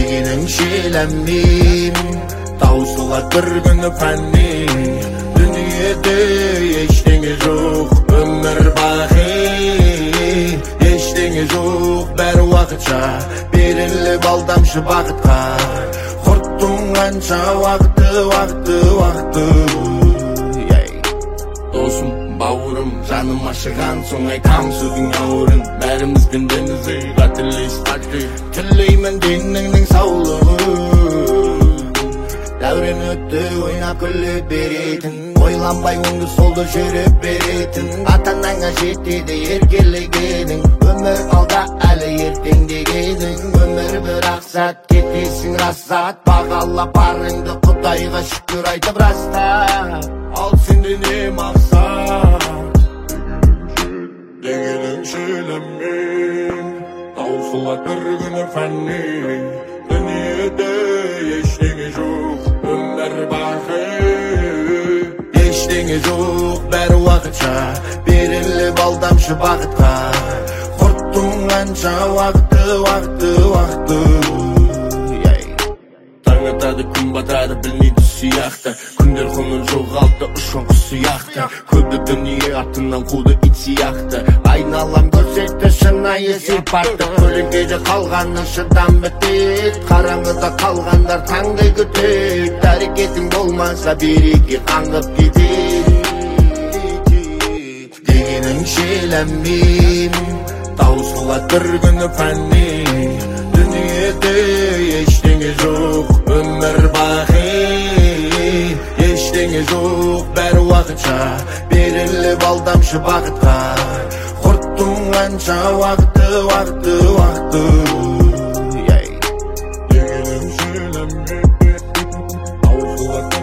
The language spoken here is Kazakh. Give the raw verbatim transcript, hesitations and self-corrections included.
дегенің шеленмейм, таусылар бір күні фәнни. Дүниеде ештеңе жоқ, өмір бақи, ештеңе жоқ, бәрі уақытша, беріліп алдамшы бақытқа. Құрттың қанша уақыты, уақыты, уақыты. Досым, бауырым, жаным ашыған соң айтам сөзің ауырын. Бәріміз пендеміз, қателес қате, тілеймін деніңнің саулығы. Дәурен өтті, ойнап күліп беретін, ойланбай оңды солды жүріп беретін. Ата-анаңа жетеді еркелегенің, өмір алда әлі ертең дегенің. Өмір бір ақсат, кетесің расат, бағала барыңды Құдайға шүкір айтып раста. Ал сенде не мақсат? Дегенің шеленмейм, таусылар бір күні фәнни. Дүниеде ештеңе жоқ, өмір бақи, ештеңе жоқ, бәрі уақытша, беріліп алдамшы бақытқа. Құрттың қанша уақыты, уақыты, уақыты. Таң атады, күн батады, білмейді сияқты, күндер құнын жоғалтты, ұшқан құс сияқты. Көбі дүние артынан қуды ит сияқты, айналам көрсетті шынайы сипатты. Көлеңкеде қалғанның шыдам бітет, қараңғыда қалғандар таңдай күтет. Әрекетің болмаса береке қаңғып кетет. Дегенің шеленмейм, таусылар бір күні фәнни. Дүниеде ештеңе жоқ, өмір бақи, ештеңе жоқ, бәрі уақытша, беріліп алдамшы бақытқа. Құрттың қанша уақыты, уақыты, уақыты. Дегенің шеленмейм, таусылар